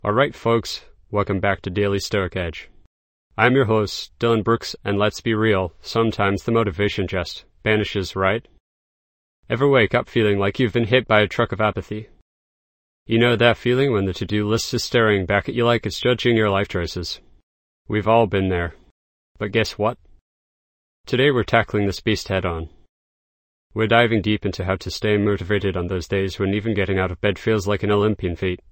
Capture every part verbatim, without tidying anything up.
Alright folks, welcome back to Daily Stoic Edge. I'm your host, Dylan Brooks, and let's be real, sometimes the motivation just vanishes, right? Ever wake up feeling like you've been hit by a truck of apathy? You know that feeling when the to-do list is staring back at you like it's judging your life choices. We've all been there. But guess what? Today we're tackling this beast head-on. We're diving deep into how to stay motivated on those days when even getting out of bed feels like an Olympian feat.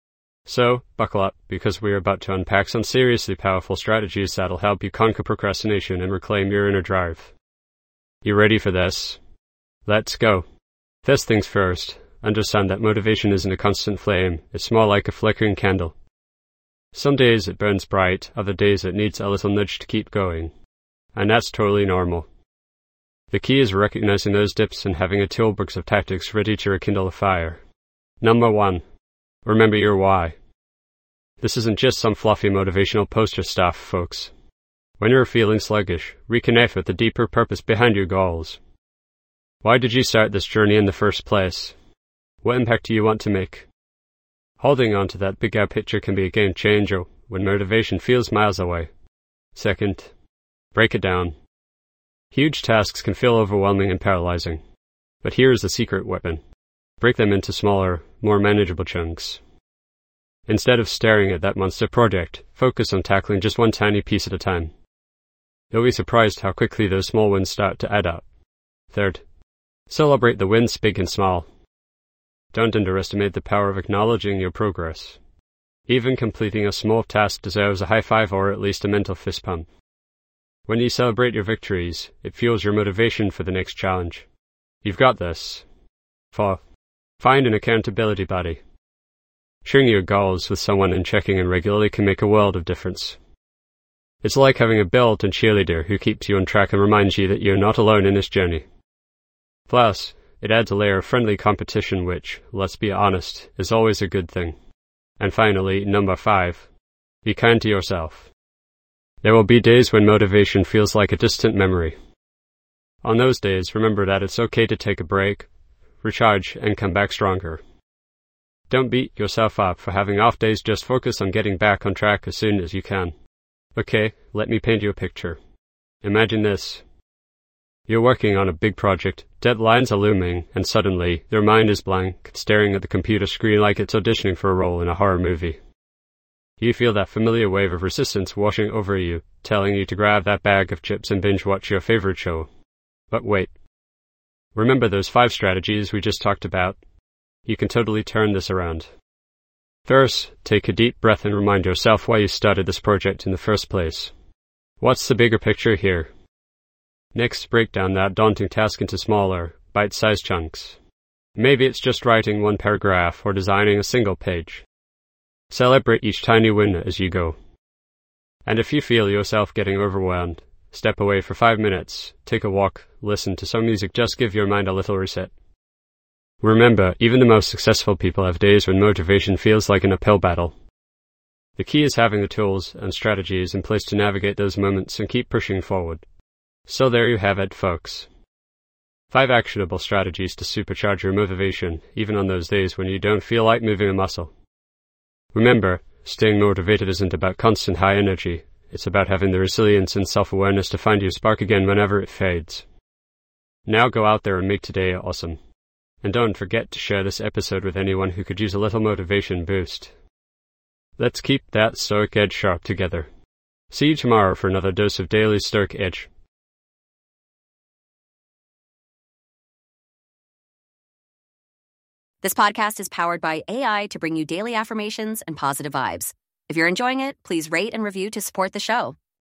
So, buckle up, because we're about to unpack some seriously powerful strategies that'll help you conquer procrastination and reclaim your inner drive. You ready for this? Let's go. First things first, understand that motivation isn't a constant flame, it's more like a flickering candle. Some days it burns bright, other days it needs a little nudge to keep going. And that's totally normal. The key is recognizing those dips and having a toolbox of tactics ready to rekindle a fire. Number one. Remember your why. This isn't just some fluffy motivational poster stuff, folks. When you're feeling sluggish, reconnect with the deeper purpose behind your goals. Why did you start this journey in the first place? What impact do you want to make? Holding on to that bigger picture can be a game changer when motivation feels miles away. Second, break it down. Huge tasks can feel overwhelming and paralyzing. But here is the secret weapon. Break them into smaller, more manageable chunks. Instead of staring at that monster project, focus on tackling just one tiny piece at a time. You'll be surprised how quickly those small wins start to add up. Third, celebrate the wins big and small. Don't underestimate the power of acknowledging your progress. Even completing a small task deserves a high five or at least a mental fist pump. When you celebrate your victories, it fuels your motivation for the next challenge. You've got this. Four, find an accountability buddy. Sharing your goals with someone and checking in regularly can make a world of difference. It's like having a built-in cheerleader who keeps you on track and reminds you that you're not alone in this journey. Plus, it adds a layer of friendly competition which, let's be honest, is always a good thing. And finally, number five, be kind to yourself. There will be days when motivation feels like a distant memory. On those days, remember that it's okay to take a break, recharge, and come back stronger. Don't beat yourself up for having off days, just focus on getting back on track as soon as you can. Okay, let me paint you a picture. Imagine this. You're working on a big project, deadlines are looming, and suddenly, your mind is blank, staring at the computer screen like it's auditioning for a role in a horror movie. You feel that familiar wave of resistance washing over you, telling you to grab that bag of chips and binge watch your favorite show. But wait. Remember those five strategies we just talked about? You can totally turn this around. First, take a deep breath and remind yourself why you started this project in the first place. What's the bigger picture here? Next, break down that daunting task into smaller, bite-sized chunks. Maybe it's just writing one paragraph or designing a single page. Celebrate each tiny win as you go. And if you feel yourself getting overwhelmed, step away for five minutes, take a walk, listen to some music, just give your mind a little reset. Remember, even the most successful people have days when motivation feels like an uphill battle. The key is having the tools and strategies in place to navigate those moments and keep pushing forward. So there you have it, folks. Five actionable strategies to supercharge your motivation, even on those days when you don't feel like moving a muscle. Remember, staying motivated isn't about constant high energy. It's about having the resilience and self-awareness to find your spark again whenever it fades. Now go out there and make today awesome. And don't forget to share this episode with anyone who could use a little motivation boost. Let's keep that Stoic Edge sharp together. See you tomorrow for another dose of Daily Stoic Edge. This podcast is powered by A I to bring you daily affirmations and positive vibes. If you're enjoying it, please rate and review to support the show.